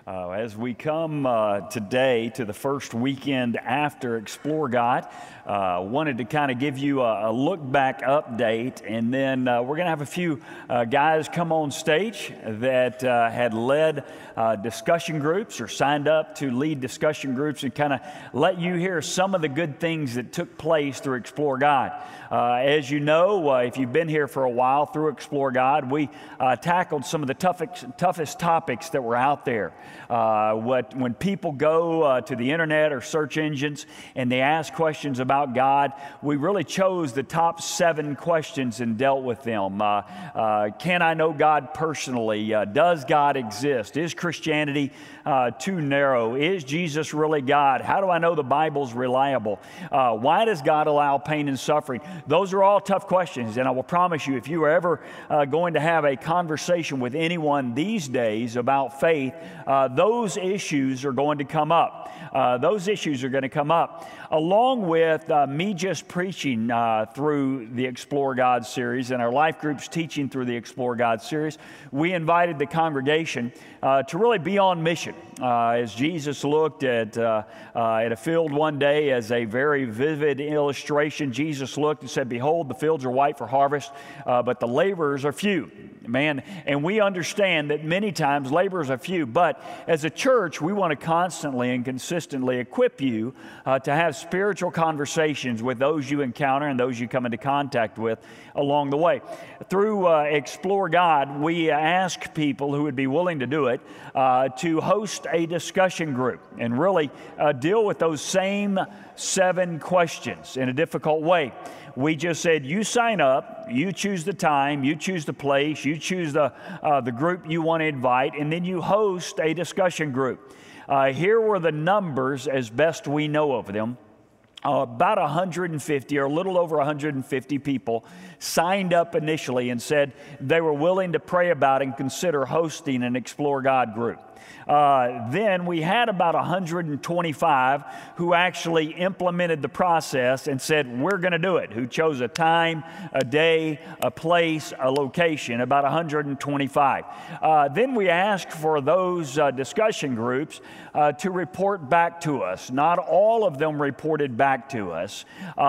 As we come today to the first weekend after Explore God, wanted to kind of give you a look back update, and then we're going to have a few guys come on stage that had led discussion groups or signed up to lead discussion groups and kind of let you hear some of the good things that took place through Explore God. As you know, if you've been here for a while through Explore God, we tackled some of the toughest topics that were out there. When people go to the internet or search engines and they ask questions about God, we really chose the top 7 questions and dealt with them. Can I know God personally? Does God exist? Is Christianity too narrow? Is Jesus really God? How do I know the Bible's reliable? Why does God allow pain and suffering? Those are all tough questions, and I will promise you, if you are ever going to have a conversation with anyone these days about faith, those issues are going to come up. Those issues are going to come up. Along with me just preaching through the Explore God series and our life groups teaching through the Explore God series, we invited the congregation to really be on mission. As Jesus looked at a field one day as a very vivid illustration, Jesus looked and said, "Behold, the fields are white for harvest, but the laborers are few." Man, and we understand that many times laborers are few, but as a church, we want to constantly and consistently equip you to have spiritual conversations with those you encounter and those you come into contact with along the way. Through Explore God, we ask people who would be willing to do it to host a discussion group and really deal with those same 7 questions in a difficult way. We just said, you sign up, you choose the time, you choose the place, you choose the group you want to invite, and then you host a discussion group. Here were the numbers as best we know of them. About 150 or a little over 150 people signed up initially and said they were willing to pray about and consider hosting an Explore God group. Then we had about 125 who actually implemented the process and said, we're going to do it, who chose a time, a day, a place, a location, about 125. Then we asked for those discussion groups to report back to us. Not all of them reported back to us,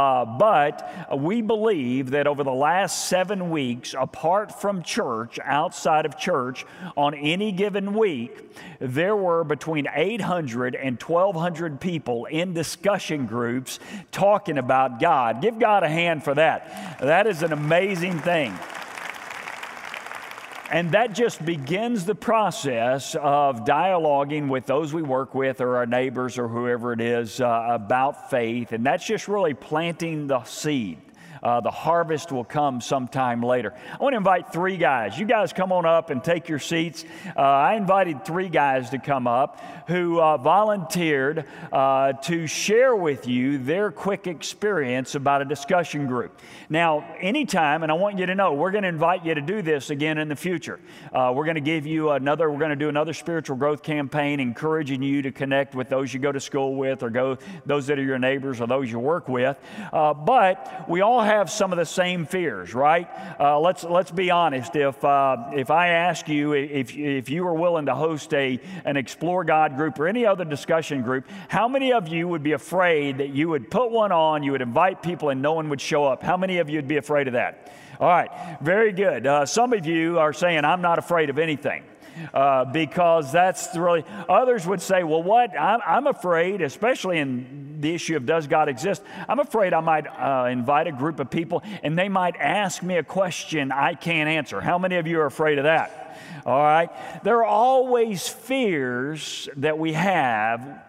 but we believe that over the last 7 weeks, apart from church, outside of church, on any given week, there were between 800 and 1,200 people in discussion groups talking about God. Give God a hand for that. That is an amazing thing. And that just begins the process of dialoguing with those we work with or our neighbors or whoever it is about faith. And that's just really planting the seed. The harvest will come sometime later. I want to invite 3 guys. You guys come on up and take your seats. I invited 3 guys to come up who volunteered to share with you their quick experience about a discussion group. Now, anytime, and I want you to know, we're going to invite you to do this again in the future. We're going to give you we're going to do another spiritual growth campaign, encouraging you to connect with those you go to school with or those that are your neighbors or those you work with. But we all have some of the same fears, right? Let's be honest. If I ask you if you were willing to host an Explore God group or any other discussion group, how many of you would be afraid that you would put one on, you would invite people, and no one would show up? How many of you would be afraid of that? All right, very good. Some of you are saying, I'm not afraid of anything. Because that's really, others would say, well, what? I'm afraid, especially in the issue of does God exist, I'm afraid I might invite a group of people and they might ask me a question I can't answer. How many of you are afraid of that? All right. There are always fears that we have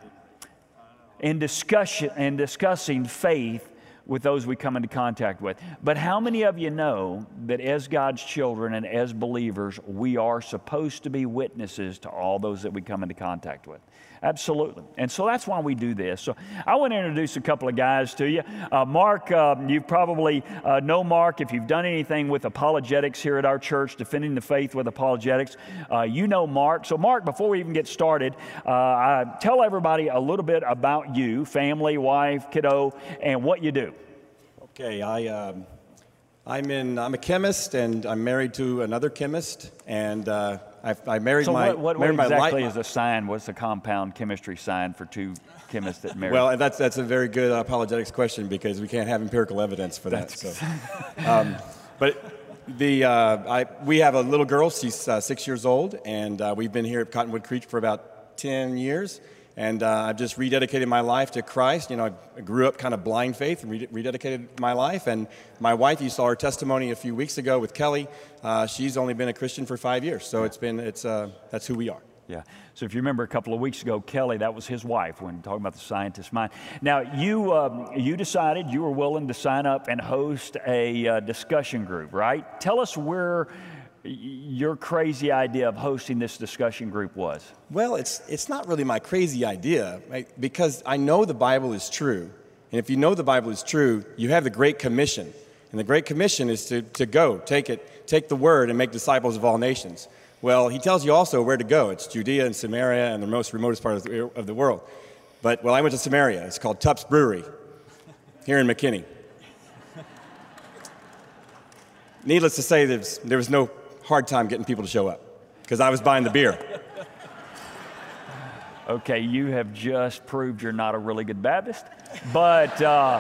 in discussing faith with those we come into contact with. But how many of you know that as God's children and as believers, we are supposed to be witnesses to all those that we come into contact with? Absolutely. And so that's why we do this. So I want to introduce a couple of guys to you. Mark, you probably know Mark if you've done anything with apologetics here at our church, defending the faith with apologetics. You know Mark. So Mark, before we even get started, tell everybody a little bit about you, family, wife, kiddo, and what you do. Okay, I'm a chemist, and I'm married to another chemist, and I married So my what married my exactly life. is a sign? What's the compound chemistry sign for two chemists that marry? Well, that's a very good apologetics question because we can't have empirical evidence for that. But we have a little girl. She's 6 years old, and we've been here at Cottonwood Creek for about 10 years. And I've just rededicated my life to Christ. You know, I grew up kind of blind faith and rededicated my life. And my wife, you saw her testimony a few weeks ago with Kelly. She's only been a Christian for 5 years. So that's who we are. Yeah. So if you remember a couple of weeks ago, Kelly, that was his wife when talking about the scientist mind. Now, you decided you were willing to sign up and host a discussion group, right? Tell us where your crazy idea of hosting this discussion group was. Well, it's not really my crazy idea, right? Because I know the Bible is true. And if you know the Bible is true, you have the Great Commission. And the Great Commission is to go, take the word and make disciples of all nations. Well, he tells you also where to go. It's Judea and Samaria and the most remotest part of the world. But, I went to Samaria. It's called Tupp's Brewery here in McKinney. Needless to say, there was no hard time getting people to show up because I was buying the beer. Okay, you have just proved you're not a really good Baptist. But,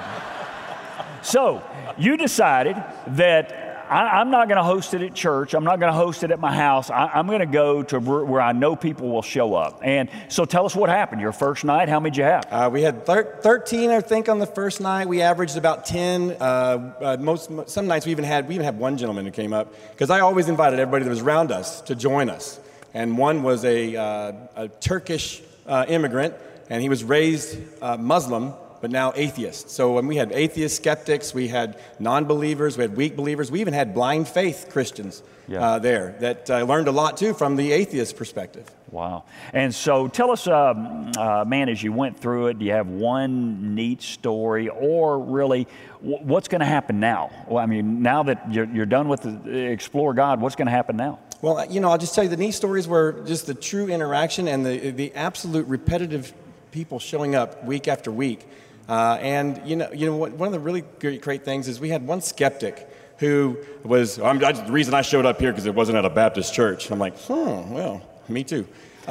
so you decided that I'm not going to host it at church. I'm not going to host it at my house. I'm going to go to where I know people will show up. And so tell us what happened. Your first night, how many did you have? We had 13, I think, on the first night. We averaged about 10. Some nights we even had one gentleman who came up because I always invited everybody that was around us to join us. And one was a Turkish immigrant, and he was raised Muslim, but now atheist. So when we had atheist skeptics, we had non-believers, we had weak believers, we even had blind faith Christians there that learned a lot too from the atheist perspective. Wow. And so tell us, man, as you went through it, do you have one neat story or really what's going to happen now? Well, I mean, now that you're done with the Explore God, what's going to happen now? Well, I'll just tell you the neat stories were just the true interaction and the absolute repetitive people showing up week after week. And one of the really great things is we had one skeptic who was, the reason I showed up here because it wasn't at a Baptist church. I'm like, well, me too.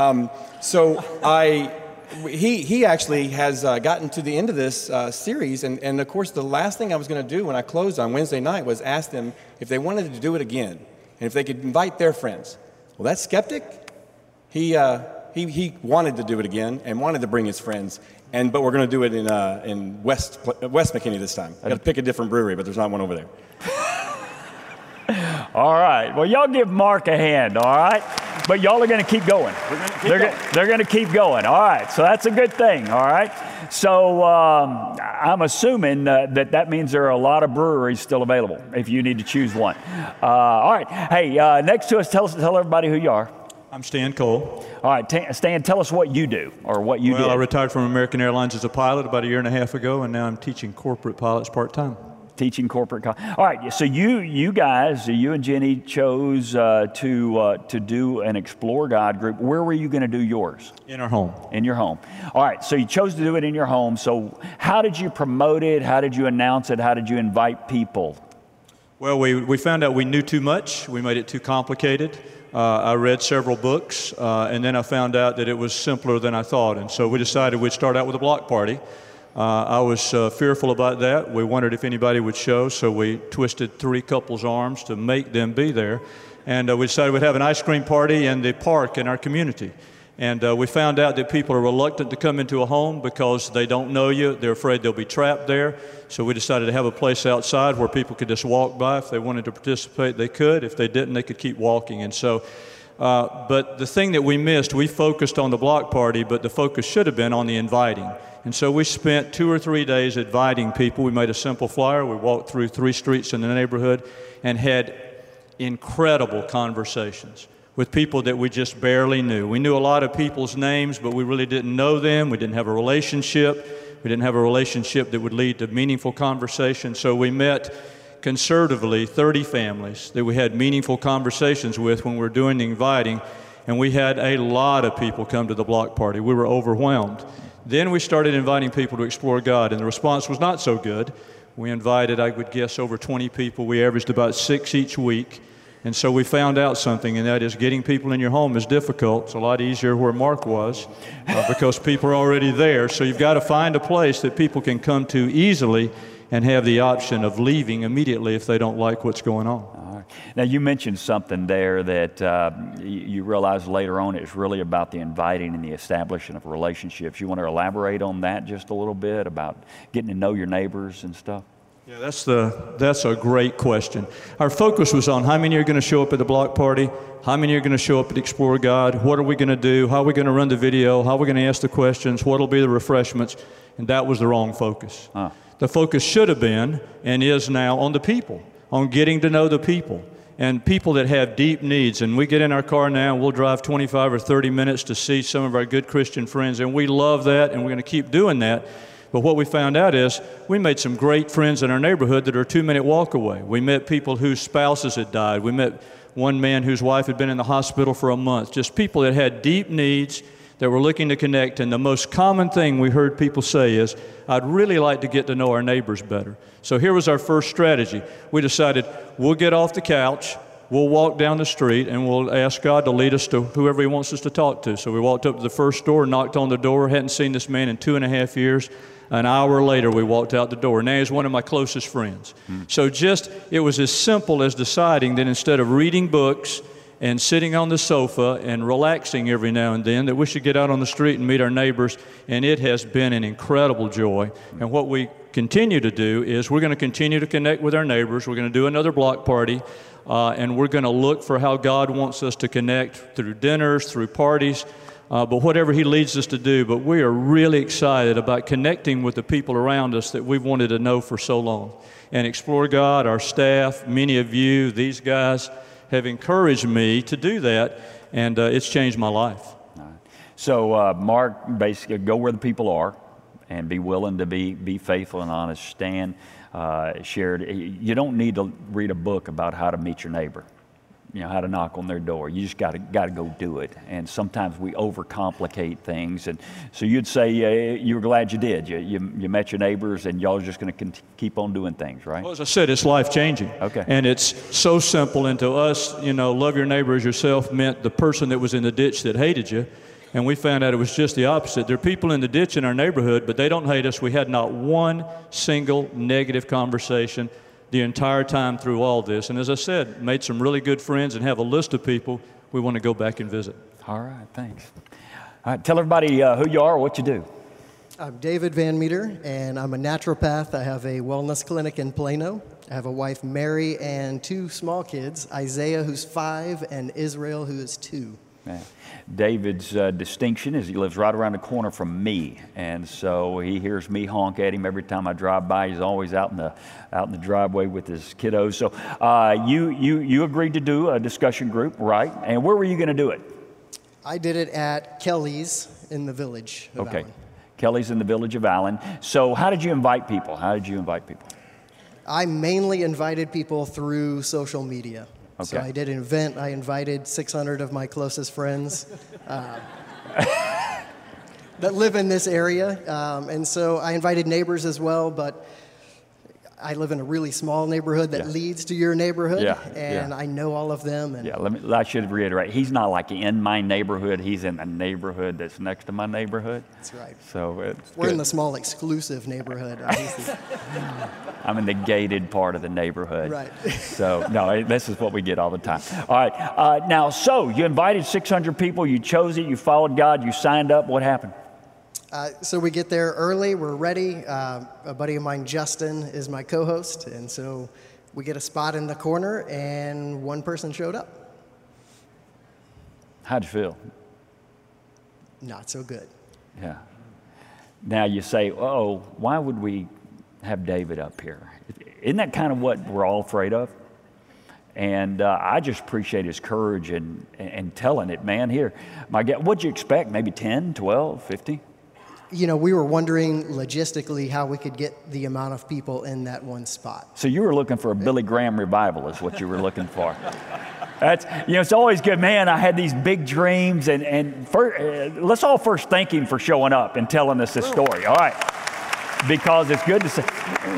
He actually has gotten to the end of this series, and of course the last thing I was going to do when I closed on Wednesday night was ask them if they wanted to do it again, and if they could invite their friends. Well, that skeptic, he wanted to do it again and wanted to bring his friends. But we're going to do it in West McKinney this time. Got to pick a different brewery, but there's not one over there. All right. Well, y'all give Mark a hand, all right? But y'all are going to keep going. They're going to keep going. All right. So that's a good thing, all right? So I'm assuming that means there are a lot of breweries still available if you need to choose one. All right. Hey, next to us, tell everybody who you are. I'm Stan Cole. All right, Stan, tell us what you do or what you did. I retired from American Airlines as a pilot about 1.5 years ago, and now I'm teaching corporate pilots part-time. Teaching corporate. All right, so you guys, you and Jenny chose to do an Explore God group. Where were you going to do yours? In our home. In your home. All right, so you chose to do it in your home. So how did you promote it? How did you announce it? How did you invite people? Well, we found out we knew too much. We made it too complicated. I read several books, and then I found out that it was simpler than I thought. And so we decided we'd start out with a block party. I was fearful about that. We wondered if anybody would show, so we twisted 3 couples' arms to make them be there. And we decided we'd have an ice cream party in the park in our community. And we found out that people are reluctant to come into a home because they don't know you. They're afraid they'll be trapped there. So we decided to have a place outside where people could just walk by. If they wanted to participate, they could. If they didn't, they could keep walking. And so, but the thing that we missed, we focused on the block party, but the focus should have been on the inviting. And so we spent 2 or 3 days inviting people. We made a simple flyer. We walked through 3 streets in the neighborhood and had incredible conversations with people that we just barely knew. We knew a lot of people's names, but we really didn't know them. We didn't have a relationship. We didn't have a relationship that would lead to meaningful conversation. So we met conservatively 30 families that we had meaningful conversations with when we were doing the inviting, and we had a lot of people come to the block party. We were overwhelmed. Then we started inviting people to Explore God, and the response was not so good. We invited, I would guess, over 20 people. We averaged about 6 each week. And so we found out something, and that is getting people in your home is difficult. It's a lot easier where Mark was because people are already there. So you've got to find a place that people can come to easily and have the option of leaving immediately if they don't like what's going on. All right. Now, you mentioned something there that you realize later on it's really about the inviting and the establishing of relationships. You want to elaborate on that just a little bit about getting to know your neighbors and stuff? Yeah, that's a great question. Our focus was on how many are going to show up at the block party, how many are going to show up at Explore God, what are we going to do, how are we going to run the video, how are we going to ask the questions, what will be the refreshments, and that was the wrong focus. The focus should have been, and is now, on the people, on getting to know the people, and people that have deep needs. And we get in our car now, and we'll drive 25 or 30 minutes to see some of our good Christian friends, and we love that, and we're going to keep doing that. But what we found out is we made some great friends in our neighborhood that are a 2-minute walk away. We met people whose spouses had died. We met one man whose wife had been in the hospital for a month. Just people that had deep needs that were looking to connect. And the most common thing we heard people say is, I'd really like to get to know our neighbors better. So here was our first strategy. We decided we'll get off the couch, we'll walk down the street, and we'll ask God to lead us to whoever He wants us to talk to. So we walked up to the first door, knocked on the door, hadn't seen this man in 2.5 years. An hour later, we walked out the door. Now he's one of my closest friends. So it was as simple as deciding that instead of reading books and sitting on the sofa and relaxing every now and then, that we should get out on the street and meet our neighbors. And it has been an incredible joy. And what we continue to do is we're going to continue to connect with our neighbors. We're going to do another block party. And we're going to look for how God wants us to connect through dinners, through parties, but whatever He leads us to do. But we are really excited about connecting with the people around us that we've wanted to know for so long. And Explore God, our staff, many of you, these guys have encouraged me to do that, and it's changed my life. All right. So Mark, basically go where the people are and be willing to be faithful and honest. Stan shared, you don't need to read a book about how to meet your neighbor, how to knock on their door. You just got to go do it. And sometimes we overcomplicate things. And so you'd say you were glad you did. You met your neighbors, and y'all are just going to keep on doing things, right? Well, as I said, it's life-changing. Okay. And it's so simple. And to us, love your neighbor as yourself meant the person that was in the ditch that hated you. And we found out it was just the opposite. There are people in the ditch in our neighborhood, but they don't hate us. We had not one single negative conversation the entire time through all this. And as I said, made some really good friends and have a list of people we want to go back and visit. All right, thanks. All right, tell everybody who you are, what you do. I'm David Van Meter, and I'm a naturopath. I have a wellness clinic in Plano. I have a wife, Mary, and 2 small kids, Isaiah, who's 5, and Israel, who is 2. Man. David's distinction is he lives right around the corner from me, and so he hears me honk at him every time I drive by. He's always out in the driveway with his kiddos. So you agreed to do a discussion group, right? And where were you going to do it? I did it at Kelly's in the village of Allen. Kelly's in the village of Allen. So how did you invite people? I mainly invited people through social media. Okay. So I did an event. I invited 600 of my closest friends that live in this area. And so I invited neighbors as well, but I live in a really small neighborhood that leads to your neighborhood, and I know all of them. And I should reiterate, he's not like in my neighborhood. He's in a neighborhood that's next to my neighborhood. That's right. So we're in the small exclusive neighborhood. I'm in the gated part of the neighborhood. Right. So, no, this is what we get all the time. All right. Now, so you invited 600 people. You chose it. You followed God. You signed up. What happened? So we get there early. We're ready. A buddy of mine, Justin, is my co-host. And so we get a spot in the corner, and one person showed up. How'd you feel? Not so good. Yeah. Now you say, oh, why would we have David up here? Isn't that kind of what we're all afraid of? And I just appreciate his courage and telling it, man. Here, my God, what'd you expect? Maybe 10, 12, 50? We were wondering logistically how we could get the amount of people in that one spot. So you were looking for a Billy Graham revival is what you were looking for. That's, it's always good, man. I had these big dreams, and let's all first thank him for showing up and telling us this story, all right? Because it's good to say.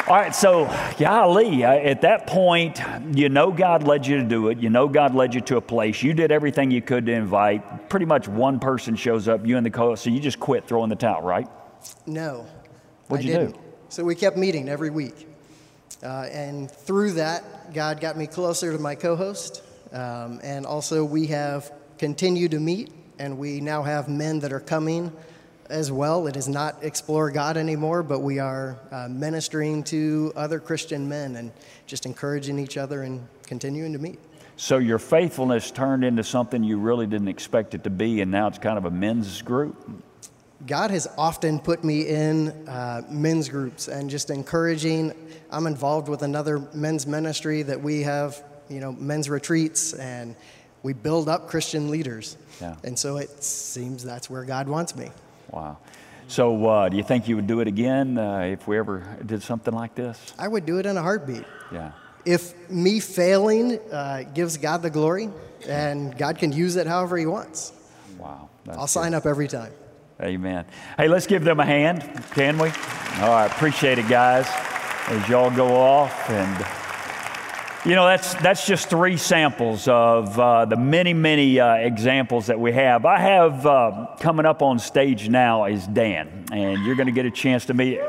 All right, so golly, at that point, you know God led you to do it. You know God led you to a place. You did everything you could to invite. Pretty much one person shows up, you and the co-host, so you just quit throwing the towel, right? No. What'd you do? So we kept meeting every week. And through that, God got me closer to my co-host. And also we have continued to meet, and we now have men that are coming as well. It is not Explore God anymore, but we are ministering to other Christian men and just encouraging each other and continuing to meet. So your faithfulness turned into something you really didn't expect it to be, and now it's kind of a men's group? God has often put me in men's groups and just encouraging. I'm involved with another men's ministry that we have, men's retreats, and we build up Christian leaders. Yeah. And so it seems that's where God wants me. Wow. So do you think you would do it again if we ever did something like this? I would do it in a heartbeat. Yeah. If me failing gives God the glory, and God can use it however he wants, Wow. I'll sign up every time. Amen. Hey, let's give them a hand, can we? All right, appreciate it, guys, as y'all go off. And that's just 3 samples of the many, many examples that we have. I have coming up on stage now is Dan, and you're going to get a chance to meet.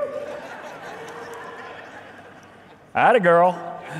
Atta girl.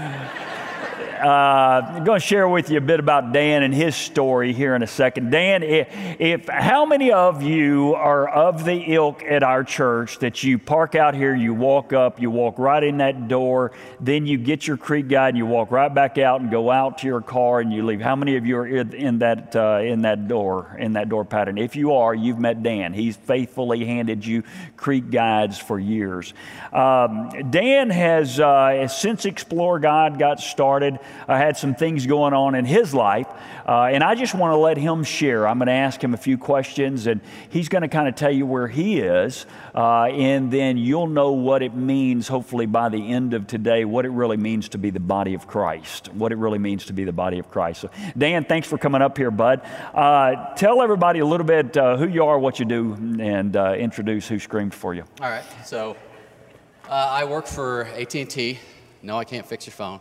I'm going to share with you a bit about Dan and his story here in a second. Dan, how many of you are of the ilk at our church that you park out here, you walk up, you walk right in that door, then you get your Creek Guide and you walk right back out and go out to your car and you leave? How many of you are in that door pattern? If you are, you've met Dan. He's faithfully handed you Creek Guides for years. Dan has since Explore God got started, had some things going on in his life, and I just want to let him share. I'm going to ask him a few questions, and he's going to kind of tell you where he is, and then you'll know what it means, hopefully by the end of today, what it really means to be the body of Christ, what it really means to be the body of Christ. So, Dan, thanks for coming up here, bud. Tell everybody a little bit who you are, what you do, and introduce who screamed for you. All right, so I work for AT&T. No, I can't fix your phone.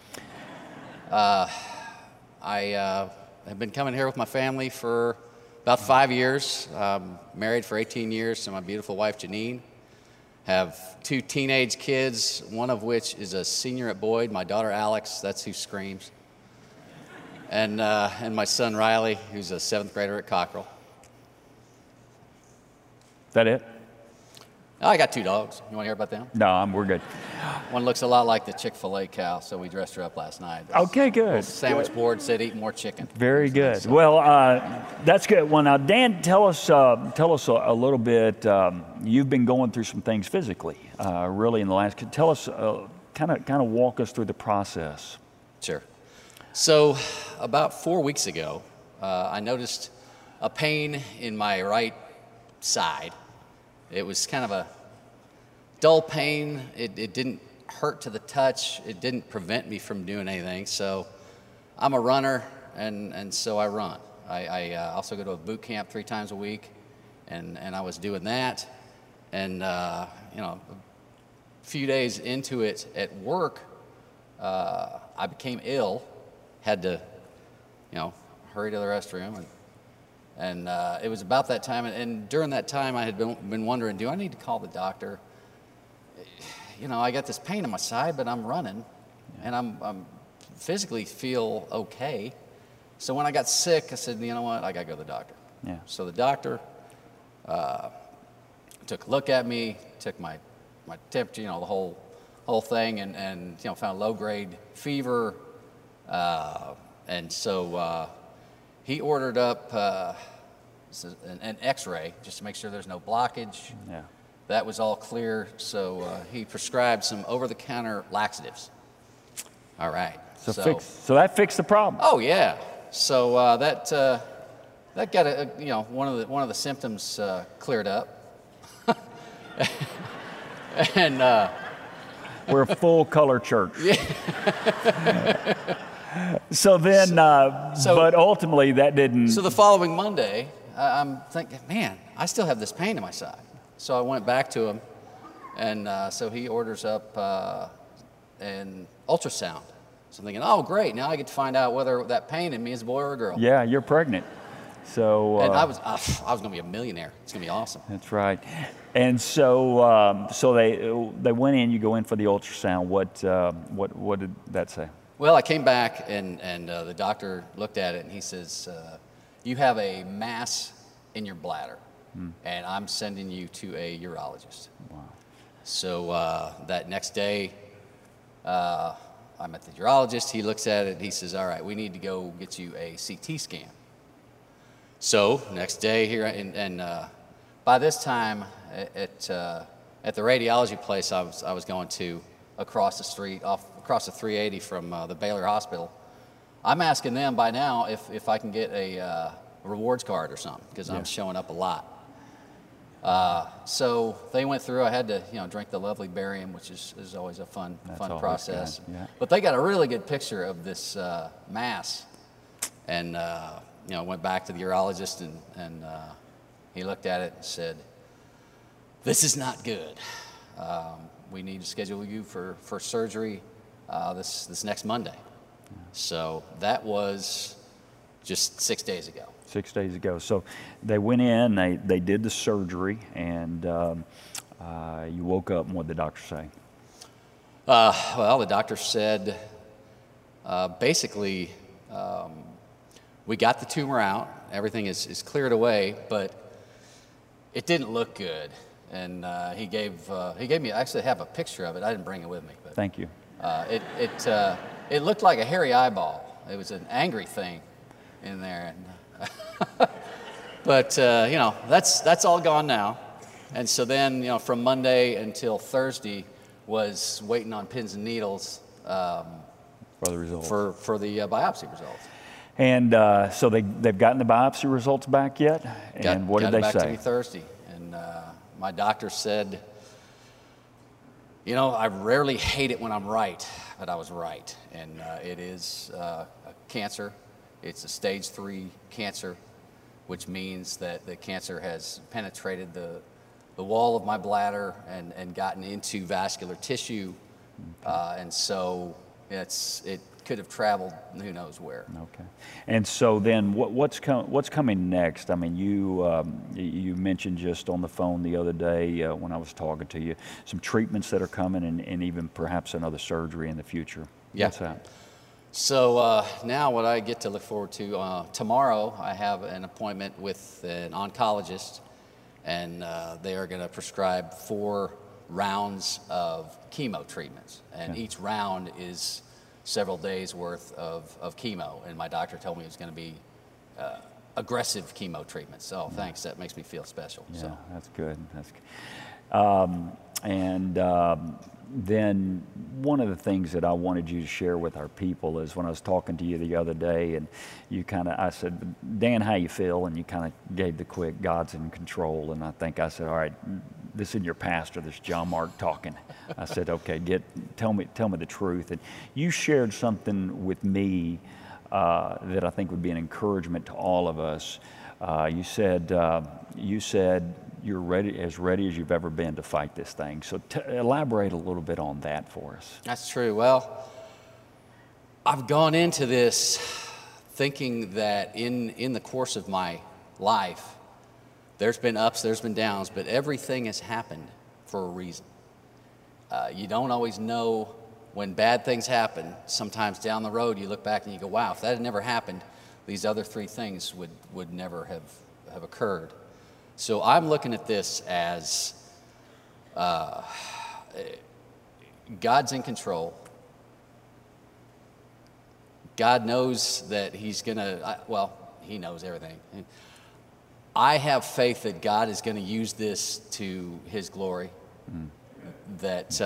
I have been coming here with my family for about 5 years. Married for 18 years to my beautiful wife, Janine. Have 2 teenage kids, one of which is a senior at Boyd. My daughter, Alex, that's who screams. And my son, Riley, who's a 7th grader at Cockrell. Is that it? I got 2 dogs. You want to hear about them? No, we're good. One looks a lot like the Chick-fil-A cow, so we dressed her up last night. Okay, good. Sandwich board said eat more chicken. Very good. So. Well, that's good. Well, now, Dan, tell us a little bit. You've been going through some things physically, really, in the last. Tell us, kind of walk us through the process. Sure. So, about 4 weeks ago, I noticed a pain in my right side. It was kind of a dull pain. It didn't hurt to the touch. It didn't prevent me from doing anything. So I'm a runner, and so I run. I also go to a boot camp 3 times a week, and I was doing that. And, a few days into it at work, I became ill, had to, hurry to the restroom. And it was about that time, and during that time, I had been wondering, do I need to call the doctor? I got this pain in my side, but I'm running, and I'm physically feel okay. So when I got sick, I said, you know what, I got to go to the doctor. Yeah. So the doctor took a look at me, took my temperature, the whole thing, and found low-grade fever, and so. He ordered up an X-ray just to make sure there's no blockage. Yeah. That was all clear, so he prescribed some over-the-counter laxatives. All right. So that fixed the problem. Oh yeah. So that got one of the symptoms cleared up. And we're a full-color church. Yeah. So then, but ultimately that didn't. So the following Monday, I'm thinking, man, I still have this pain in my side. So I went back to him, And so he orders up an ultrasound. So I'm thinking, oh, great, now I get to find out whether that pain in me is a boy or a girl. Yeah, you're pregnant. So And I was going to be a millionaire. It's going to be awesome. that's right. And so they went in. You go in for the ultrasound. What did that say? Well, I came back, and the doctor looked at it, and he says, you have a mass in your bladder, and I'm sending you to a urologist. Wow. So that next day, I'm at the urologist. He looks at it, and he says, all right, we need to go get you a CT scan. So next day here, and by this time at the radiology place I was going to across the street, across the 380 from the Baylor Hospital, I'm asking them by now if I can get a rewards card or something, because I'm showing up a lot. So they went through. I had to drink the lovely barium, which is always a fun process. Good. Yeah. But they got a really good picture of this mass, and went back to the urologist, and he looked at it and said, "This is not good. We need to schedule you for surgery this next Monday." So that was just 6 days ago. 6 days ago. So they went in. They did the surgery, and you woke up. And what did the doctor say? Well, the doctor said basically. We got the tumor out. Everything is cleared away, but it didn't look good. And he gave me. I actually have a picture of it. I didn't bring it with me. But, Thank you. It looked like a hairy eyeball. It was an angry thing in there. And but that's all gone now. And so then from Monday until Thursday was waiting on pins and needles For the results. for the biopsy results. And so they've gotten the biopsy results back yet? And what did they got it back say? to me Thursday, and my doctor said, I rarely hate it when I'm right, but I was right, and it is a cancer. It's a stage 3 cancer, which means that the cancer has penetrated the wall of my bladder and gotten into vascular tissue, and so it could have traveled who knows where. Okay. And so then what's coming next? I mean, you mentioned just on the phone the other day when I was talking to you, some treatments that are coming and even perhaps another surgery in the future. Yeah. What's that? So now what I get to look forward to, tomorrow I have an appointment with an oncologist, and they are going to prescribe 4 rounds of chemo treatments. And each round is several days worth of chemo, and my doctor told me it was going to be aggressive chemo treatment. So thanks, that makes me feel special. Yeah, So that's good. That's good. Then one of the things that I wanted you to share with our people is when I was talking to you the other day, and I said, Dan, how you feel? And you kind of gave the quick, God's in control. And I said, all right, this isn't your pastor, this is John Mark talking. I said, okay, tell me the truth. And you shared something with me that I think would be an encouragement to all of us. You said you're ready as you've ever been to fight this thing. So elaborate a little bit on that for us. that's true. Well, I've gone into this thinking that in the course of my life, there's been ups, there's been downs, but everything has happened for a reason. You don't always know when bad things happen. Sometimes down the road, you look back and you go, wow, if that had never happened, these other 3 things would never have occurred. So I'm looking at this as God's in control. God knows that he's going to, he knows everything. I have faith that God is going to use this to his glory. That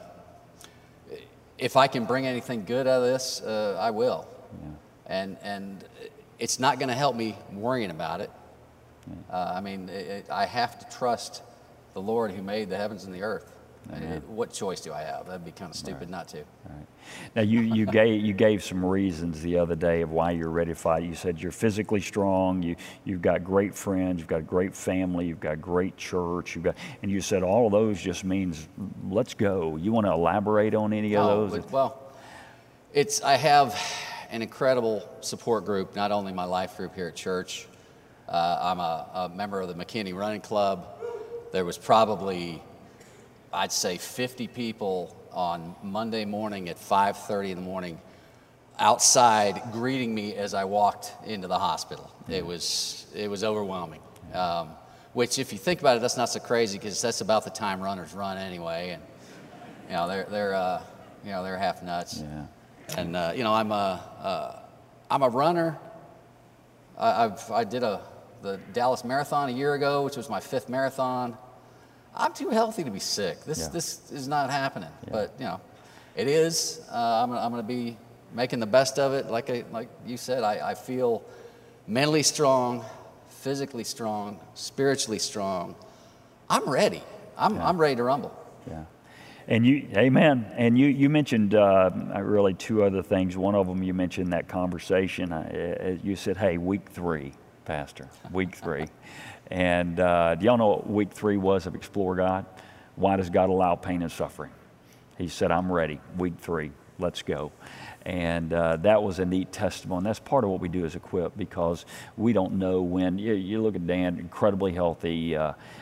if I can bring anything good out of this, I will. Yeah. And it's not going to help me worrying about it. I have to trust the Lord who made the heavens and the earth. What choice do I have? That'd be kind of stupid not to. Right. Now, you gave some reasons the other day of why you're ready to fight. You said you're physically strong, you've got great friends, you've got a great family, you've got great church, and you said all of those just means let's go. You want to elaborate on any of those? Well, I have an incredible support group, not only my life group here at church. I'm a member of the McKinney Running Club. There was probably, I'd say, 50 people on Monday morning at 5:30 in the morning outside greeting me as I walked into the hospital. It was overwhelming. Which, if you think about it, that's not so crazy because that's about the time runners run anyway, and they're half nuts. Yeah. And I'm a runner. I did the Dallas Marathon a year ago, which was my 5th marathon. I'm too healthy to be sick. This is not happening. Yeah. But it is. I'm going to be making the best of it. Like you said, I feel mentally strong, physically strong, spiritually strong. I'm ready. I'm ready to rumble. Yeah. And amen. And you mentioned really 2 other things. One of them, you mentioned that conversation. You said, "Hey, week 3, Pastor, week 3." And do y'all know what week 3 was of Explore God? Why does God allow pain and suffering? He said, "I'm ready. Week 3, let's go." And that was a neat testimony. That's part of what we do as Equip, because we don't know when. You look at Dan, incredibly healthy.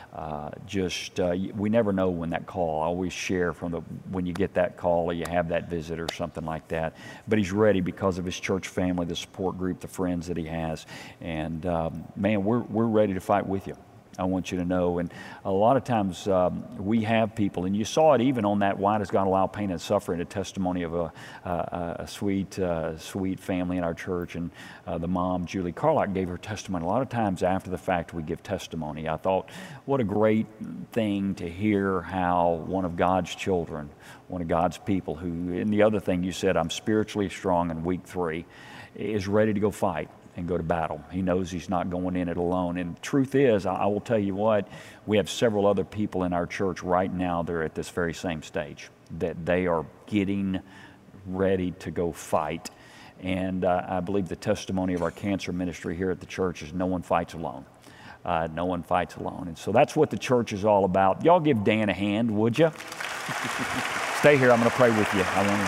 We never know when that call. I always share when you get that call or you have that visit or something like that. But he's ready because of his church family, the support group, the friends that he has. And man, we're ready to fight with you. I want you to know. And a lot of times we have people, and you saw it even on that "Why Does God Allow Pain and Suffering?" a testimony of a sweet family in our church. And the mom, Julie Carlock, gave her testimony. A lot of times after the fact we give testimony. I thought, what a great thing to hear how one of God's children, one of God's people and the other thing you said, "I'm spiritually strong in week 3, is ready to go fight and go to battle." He knows he's not going in it alone. And the truth is, I will tell you what, we have several other people in our church right now that are at this very same stage, that they are getting ready to go fight. And I believe the testimony of our cancer ministry here at the church is no one fights alone. No one fights alone. And so that's what the church is all about. Y'all give Dan a hand, would you? Stay here. I'm going to pray with you.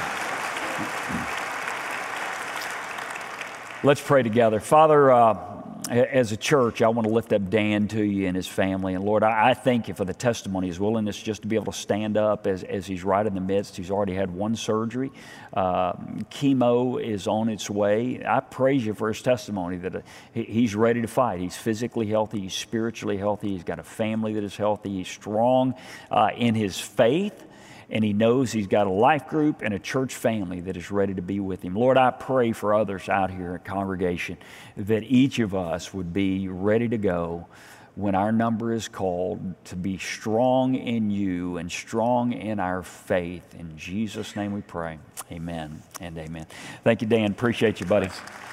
Let's pray together. Father, as a church, I want to lift up Dan to you and his family. And Lord, I thank you for the testimony, his willingness just to be able to stand up as he's right in the midst. He's already had 1 surgery. Chemo is on its way. I praise you for his testimony that he's ready to fight. He's physically healthy. He's spiritually healthy. He's got a family that is healthy. He's strong in his faith. And he knows he's got a life group and a church family that is ready to be with him. Lord, I pray for others out here at congregation that each of us would be ready to go when our number is called, to be strong in you and strong in our faith. In Jesus' name we pray. Amen and amen. Thank you, Dan. Appreciate you, buddy.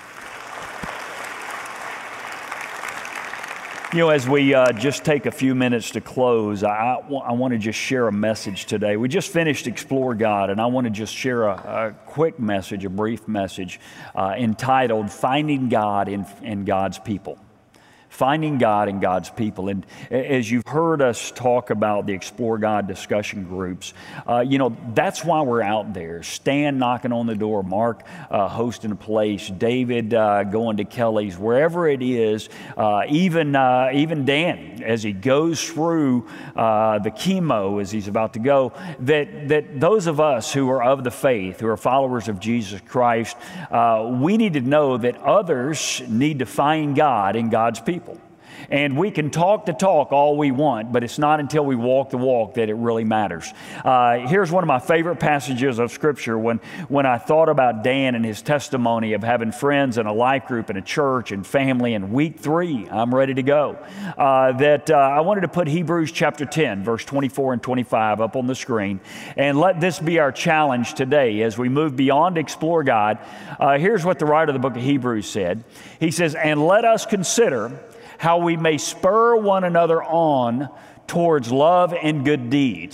As we just take a few minutes to close, I want to just share a message today. We just finished Explore God, and I want to just share a quick message, a brief message entitled "Finding God in God's People." Finding God in God's people. And as you've heard us talk about the Explore God discussion groups, that's why we're out there. Stan knocking on the door, Mark hosting a place, David going to Kelly's, wherever it is, even Dan, as he goes through the chemo, as he's about to go, that those of us who are of the faith, who are followers of Jesus Christ, we need to know that others need to find God in God's people. And we can talk the talk all we want, but it's not until we walk the walk that it really matters. Here's one of my favorite passages of Scripture when I thought about Dan and his testimony of having friends and a life group and a church and family in week 3, I'm ready to go. I wanted to put Hebrews chapter 10, verse 24 and 25 up on the screen. And let this be our challenge today as we move beyond Explore God. Here's what the writer of the book of Hebrews said. He says, "And let us consider how we may spur one another on towards love and good deeds,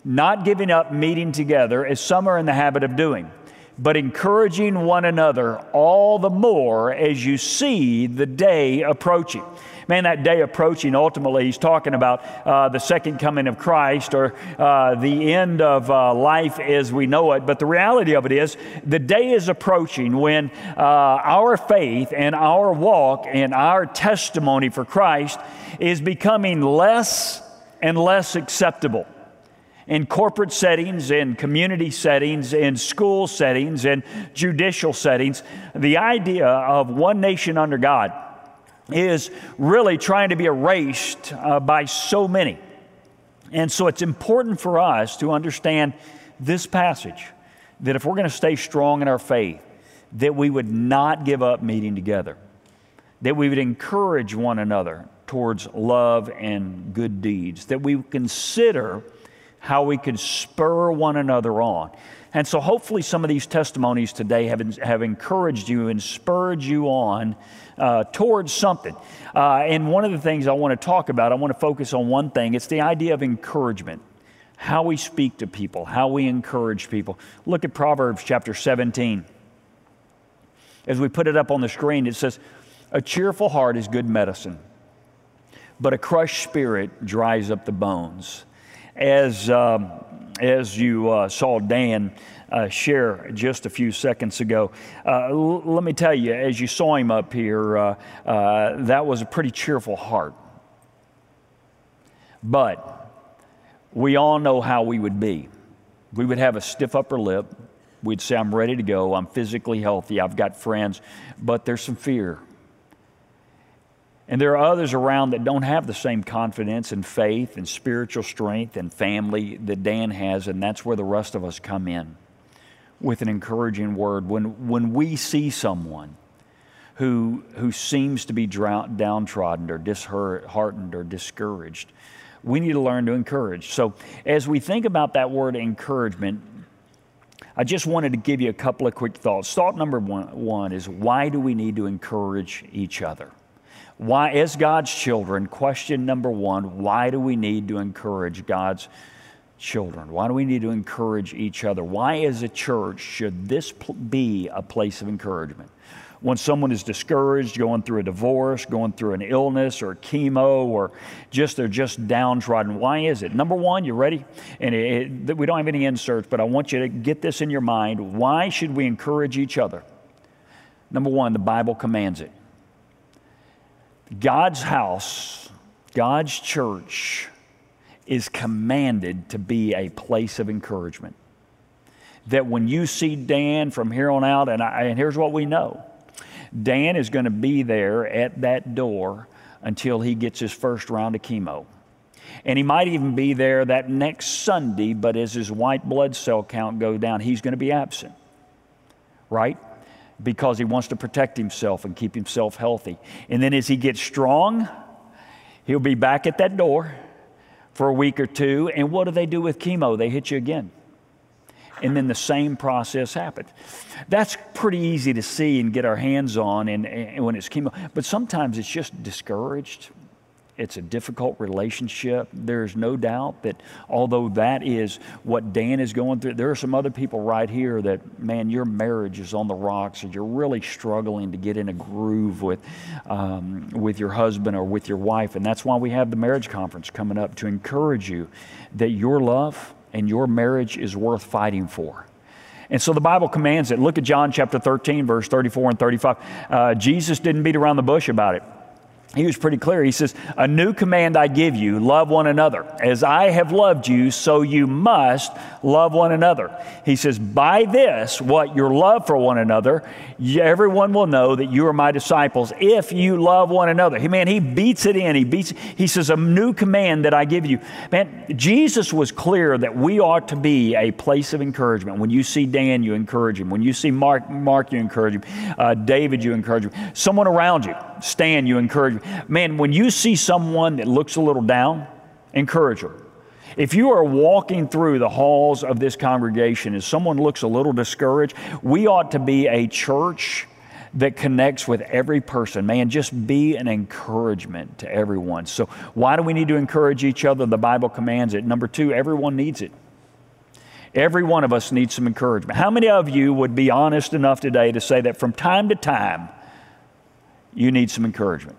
not giving up meeting together as some are in the habit of doing, but encouraging one another all the more as you see the day approaching. Man, that day approaching, ultimately, he's talking about the second coming of Christ, or the end of life as we know it. But the reality of it is, the day is approaching when our faith and our walk and our testimony for Christ is becoming less and less acceptable. In corporate settings, in community settings, in school settings, in judicial settings, the idea of one nation under God is really trying to be erased by so many. And so it's important for us to understand this passage, that if we're going to stay strong in our faith, that we would not give up meeting together, that we would encourage one another towards love and good deeds, that we would consider how we could spur one another on. And so hopefully some of these testimonies today have encouraged you and spurred you on towards something. And one of the things I want to talk about, I want to focus on one thing. It's the idea of encouragement, how we speak to people, how we encourage people. Look at Proverbs chapter 17. As we put it up on the screen, it says, "A cheerful heart is good medicine, but a crushed spirit dries up the bones." As you saw Dan share just a few seconds ago, let me tell you, as you saw him up here, that was a pretty cheerful heart. But we all know how we would be. We would have a stiff upper lip. We'd say, "I'm ready to go. I'm physically healthy. I've got friends." But there's some fear. And there are others around that don't have the same confidence and faith and spiritual strength and family that Dan has, and that's where the rest of us come in with an encouraging word. When we see someone who seems to be downtrodden or disheartened or discouraged, we need to learn to encourage. So as we think about that word encouragement, I just wanted to give you a couple of quick thoughts. Thought number one is, why do we need to encourage each other? Why, as God's children, question number one, why do we need to encourage God's children? Why do we need to encourage each other? Why, as a church, should this be a place of encouragement? When someone is discouraged, going through a divorce, going through an illness or chemo, or they're just downtrodden, why is it? Number one, you ready? And we don't have any inserts, but I want you to get this in your mind. Why should we encourage each other? Number one, the Bible commands it. God's house, God's church, is commanded to be a place of encouragement. That when you see Dan from here on out, and here's what we know, Dan is going to be there at that door until he gets his first round of chemo. And he might even be there that next Sunday, but as his white blood cell count goes down, he's going to be absent, right? Because he wants to protect himself and keep himself healthy. And then as he gets strong, he'll be back at that door for a week or two. And what do they do with chemo? They hit you again. And then the same process happens. That's pretty easy to see and get our hands on and when it's chemo. But sometimes it's just discouraged. It's a difficult relationship. There's no doubt that although that is what Dan is going through, there are some other people right here that, man, your marriage is on the rocks and you're really struggling to get in a groove with your husband or with your wife. And that's why we have the marriage conference coming up, to encourage you that your love and your marriage is worth fighting for. And so the Bible commands it. Look at John chapter 13, verse 34 and 35. Jesus didn't beat around the bush about it. He was pretty clear. He says, "A new command I give you, love one another. As I have loved you, so you must love one another." He says, "By this, what your love for one another, everyone will know that you are my disciples if you love one another." He beats it in. He says, "A new command that I give you." Man, Jesus was clear that we ought to be a place of encouragement. When you see Dan, you encourage him. When you see Mark, you encourage him. David, you encourage him. Someone around you, Stan, you encourage him. Man, when you see someone that looks a little down, encourage them. If you are walking through the halls of this congregation and someone looks a little discouraged, we ought to be a church that connects with every person. Man, just be an encouragement to everyone. So why do we need to encourage each other? The Bible commands it. Number two, everyone needs it. Every one of us needs some encouragement. How many of you would be honest enough today to say that from time to time you need some encouragement?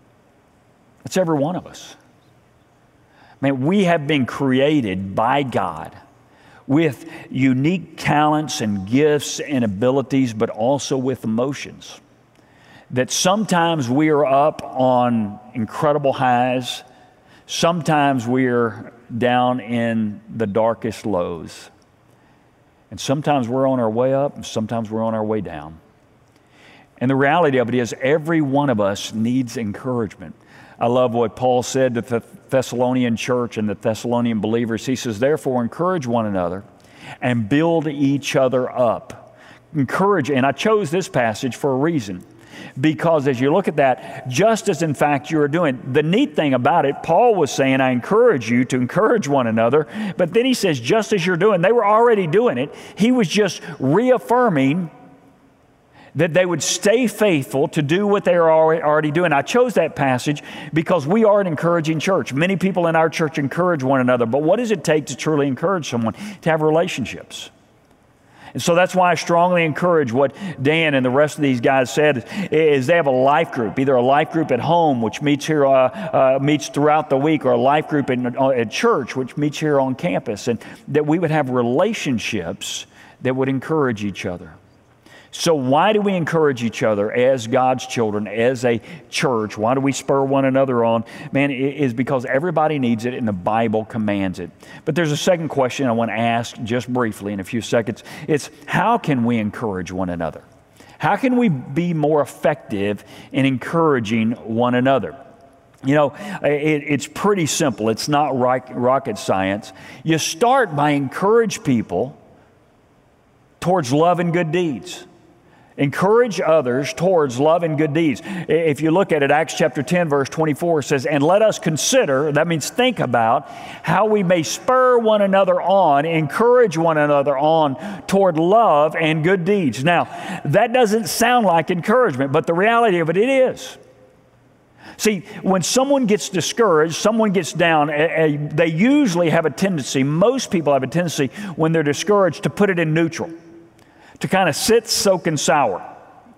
That's every one of us. Man, we have been created by God with unique talents and gifts and abilities, but also with emotions. That sometimes we are up on incredible highs, sometimes we are down in the darkest lows. And sometimes we're on our way up, and sometimes we're on our way down. And the reality of it is every one of us needs encouragement. I love what Paul said to the Thessalonian church and the Thessalonian believers. He says, therefore, encourage one another and build each other up. Encourage, and I chose this passage for a reason. Because as you look at that, just as in fact you are doing, the neat thing about it, Paul was saying, I encourage you to encourage one another. But then he says, just as you're doing, they were already doing it. He was just reaffirming that they would stay faithful to do what they are already doing. I chose that passage because we are an encouraging church. Many people in our church encourage one another, but what does it take to truly encourage someone? To have relationships. And so that's why I strongly encourage what Dan and the rest of these guys said is they have a life group, either a life group at home, which meets here, meets throughout the week, or a life group at church, which meets here on campus, and that we would have relationships that would encourage each other. So why do we encourage each other as God's children, as a church? Why do we spur one another on? Man, it is because everybody needs it and the Bible commands it. But there's a second question I want to ask just briefly in a few seconds. It's how can we encourage one another? How can we be more effective in encouraging one another? You know, it's pretty simple. It's not rocket science. You start by encourage people towards love and good deeds. Encourage others towards love and good deeds. If you look at it, Acts chapter 10, verse 24 says, and let us consider, that means think about, how we may spur one another on, encourage one another on toward love and good deeds. Now, that doesn't sound like encouragement, but the reality of it, it is. See, when someone gets discouraged, someone gets down, they usually have a tendency, most people have a tendency when they're discouraged to put it in neutral, to kind of sit, soak, and sour.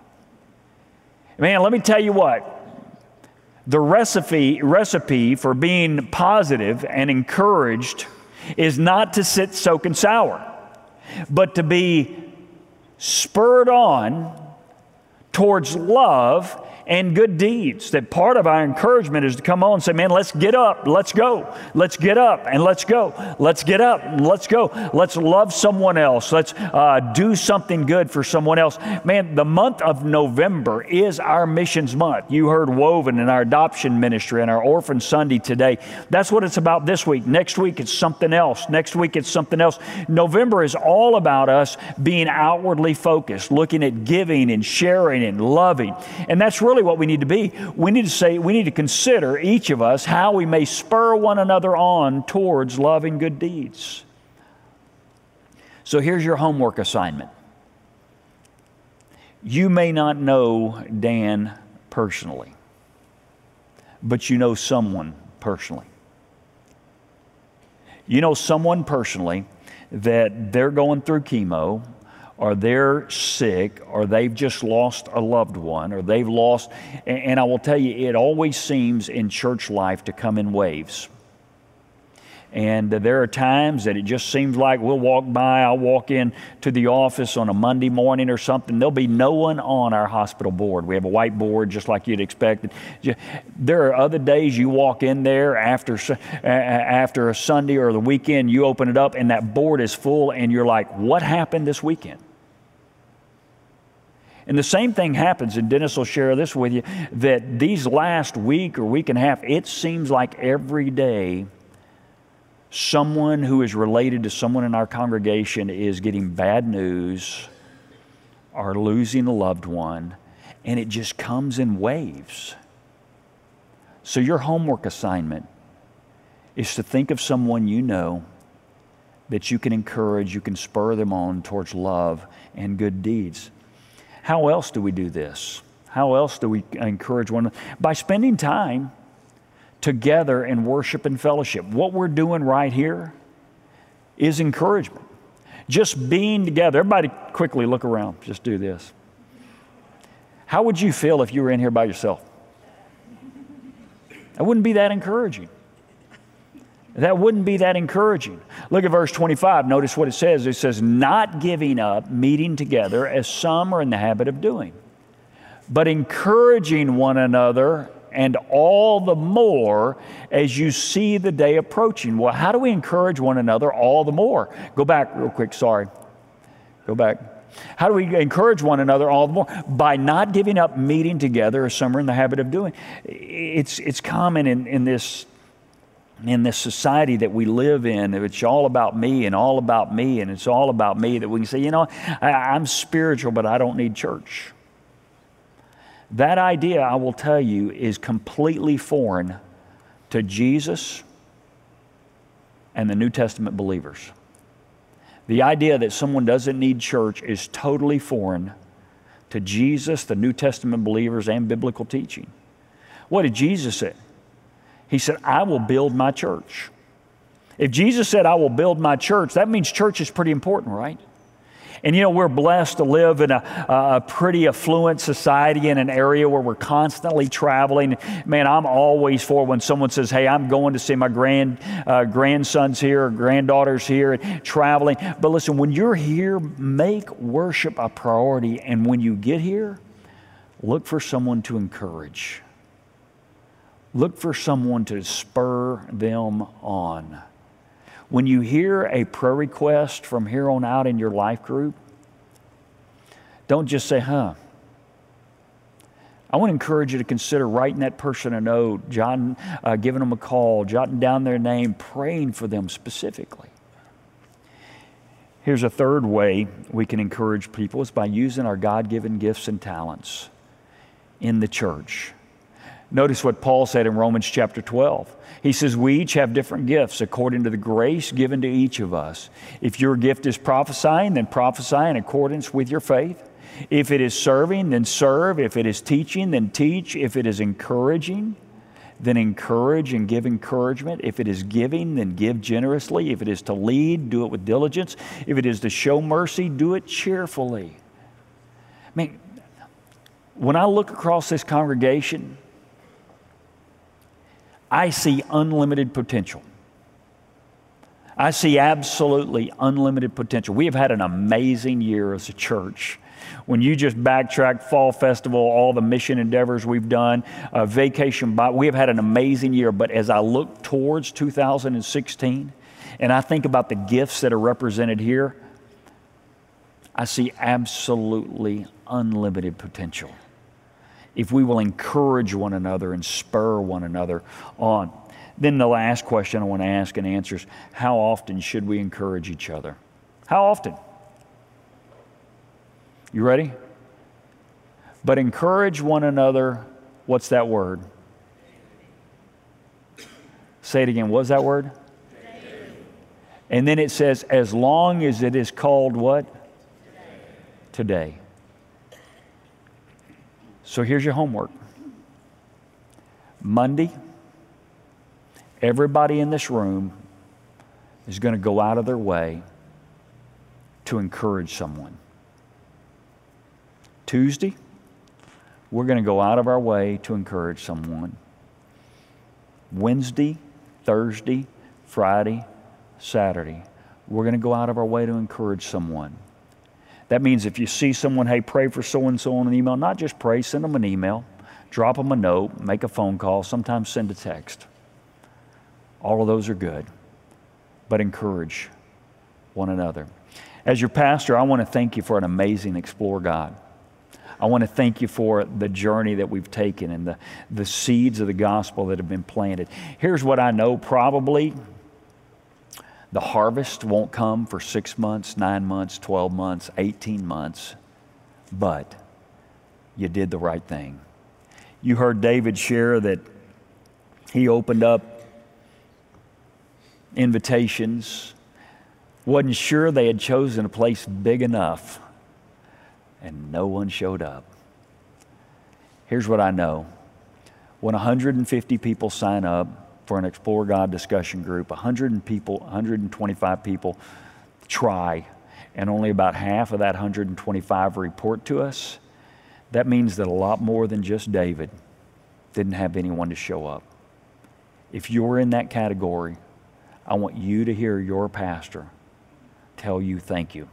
Man, let me tell you what, the recipe for being positive and encouraged is not to sit, soak, and sour, but to be spurred on towards love and good deeds. That part of our encouragement is to come on and say, man, let's get up, let's go. Let's get up and let's go. Let's get up and let's go. Let's love someone else. Let's do something good for someone else. Man, the month of November is our missions month. You heard Woven in our adoption ministry and our Orphan Sunday today. That's what it's about this week. Next week it's something else. Next week it's something else. November is all about us being outwardly focused, looking at giving and sharing and loving. And that's really what we need to be. We need to consider, each of us, how we may spur one another on towards loving good deeds. So here's your homework assignment. You may not know Dan personally, but you know someone personally. You know someone personally that they're going through chemo, or they're sick, or they've just lost a loved one, or they've lost, and I will tell you, it always seems in church life to come in waves. And there are times that it just seems like we'll walk by, I'll walk in to the office on a Monday morning or something, there'll be no one on our hospital board. We have a white board just like you'd expect. There are other days you walk in there after a Sunday or the weekend, you open it up and that board is full and you're like, what happened this weekend? And the same thing happens, and Dennis will share this with you, that these last week or week and a half, it seems like every day someone who is related to someone in our congregation is getting bad news or losing a loved one, and it just comes in waves. So your homework assignment is to think of someone you know that you can encourage, you can spur them on towards love and good deeds. How else do we do this? How else do we encourage one another? By spending time together in worship and fellowship. What we're doing right here is encouragement. Just being together. Everybody quickly look around. Just do this. How would you feel if you were in here by yourself? That wouldn't be that encouraging. That wouldn't be that encouraging. Look at verse 25. Notice what it says. It says, not giving up meeting together as some are in the habit of doing, but encouraging one another, and all the more as you see the day approaching. Well, how do we encourage one another all the more? Go back real quick, sorry. Go back. How do we encourage one another all the more? By not giving up meeting together as some are in the habit of doing. It's common in this society that we live in. It's all about me and all about me and it's all about me, that we can say, you know, I'm spiritual, but I don't need church. That idea, I will tell you, is completely foreign to Jesus and the New Testament believers. The idea that someone doesn't need church is totally foreign to Jesus, the New Testament believers, and biblical teaching. What did Jesus say? He said, I will build my church. If Jesus said, I will build my church, that means church is pretty important, right? And you know, we're blessed to live in a pretty affluent society in an area where we're constantly traveling. Man, I'm always for when someone says, hey, I'm going to see my grandsons here, or granddaughters here, and traveling. But listen, when you're here, make worship a priority. And when you get here, look for someone to encourage. Look for someone to spur them on. When you hear a prayer request from here on out in your life group, don't just say, I want to encourage you to consider writing that person a note, giving them a call, jotting down their name, praying for them specifically. Here's a third way we can encourage people is by using our God-given gifts and talents in the church. Notice what Paul said in Romans chapter 12. He says, we each have different gifts according to the grace given to each of us. If your gift is prophesying, then prophesy in accordance with your faith. If it is serving, then serve. If it is teaching, then teach. If it is encouraging, then encourage and give encouragement. If it is giving, then give generously. If it is to lead, do it with diligence. If it is to show mercy, do it cheerfully. I mean, when I look across this congregation, I see unlimited potential. I see absolutely unlimited potential. We have had an amazing year as a church. When you just backtrack Fall Festival, all the mission endeavors we've done, Vacation Bible, we have had an amazing year. But as I look towards 2016 and I think about the gifts that are represented here, I see absolutely unlimited potential if we will encourage one another and spur one another on. Then the last question I want to ask and answer is, how often should we encourage each other? How often? You ready? But encourage one another, what's that word? Say it again, what's that word? And then it says, as long as it is called what? Today. So here's your homework. Monday, everybody in this room is going to go out of their way to encourage someone. Tuesday, we're going to go out of our way to encourage someone. Wednesday, Thursday, Friday, Saturday, we're going to go out of our way to encourage someone. That means if you see someone, hey, pray for so-and-so on an email, not just pray, send them an email, drop them a note, make a phone call, sometimes send a text. All of those are good, but encourage one another. As your pastor, I want to thank you for an amazing Explore God. I want to thank you for the journey that we've taken and the seeds of the gospel that have been planted. Here's what I know, probably the harvest won't come for 6 months, 9 months, 12 months, 18 months, but you did the right thing. You heard David share that he opened up invitations, wasn't sure they had chosen a place big enough, and no one showed up. Here's what I know. When 150 people sign up for an Explore God discussion group, 125 people try, and only about half of that 125 report to us, that means that a lot more than just David didn't have anyone to show up. If you're in that category, I want you to hear your pastor tell you thank you.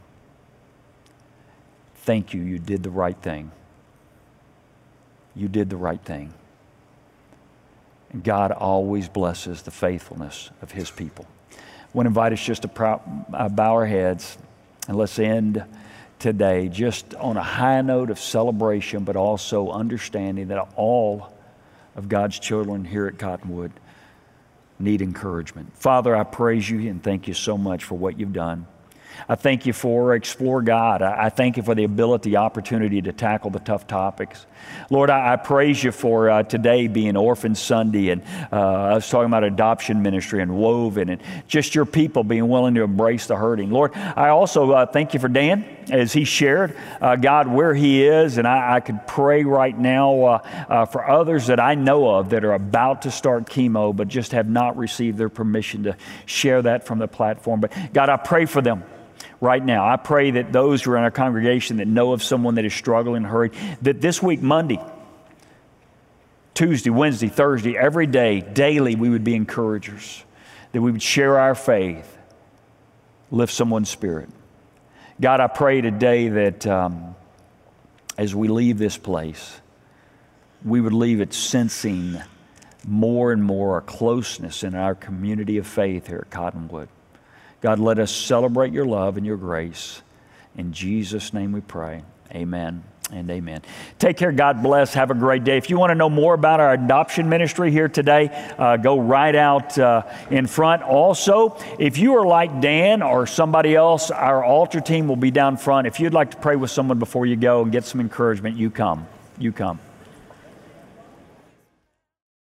Thank you, you did the right thing. You did the right thing. And God always blesses the faithfulness of His people. I want to invite us just to bow our heads, and let's end today just on a high note of celebration, but also understanding that all of God's children here at Cottonwood need encouragement. Father, I praise you and thank you so much for what you've done. I thank you for Explore God. I thank you for the ability, opportunity to tackle the tough topics. Lord, I praise you for today being Orphan Sunday, and I was talking about adoption ministry and Woven, and just your people being willing to embrace the hurting. Lord, I also thank you for Dan as he shared, God, where he is, and I could pray right now for others that I know of that are about to start chemo but just have not received their permission to share that from the platform. But God, I pray for them right now. I pray that those who are in our congregation that know of someone that is struggling and hurried, that this week, Monday, Tuesday, Wednesday, Thursday, every day, daily, we would be encouragers, that we would share our faith, lift someone's spirit. God, I pray today that as we leave this place, we would leave it sensing more and more a closeness in our community of faith here at Cottonwood. God, let us celebrate your love and your grace. In Jesus' name we pray. Amen and amen. Take care. God bless. Have a great day. If you want to know more about our adoption ministry here today, go right out in front. Also, if you are like Dan or somebody else, our altar team will be down front. If you'd like to pray with someone before you go and get some encouragement, you come. You come.